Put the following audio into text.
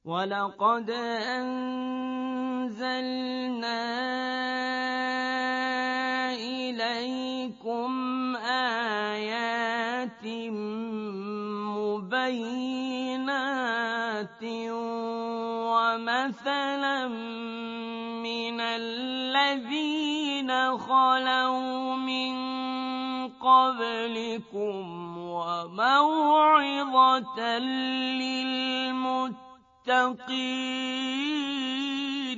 وَلَقَدْ أَنزَلْنَا إِلَيْكُمْ آيَاتٍ مُبَيِّنَاتٍ وَمَثَلًا مِّنَ الَّذِينَ خَلَوْا مِن قَبْلِكُمْ وَمَوْعِظَةً لِّلْمُتَّقِينَ.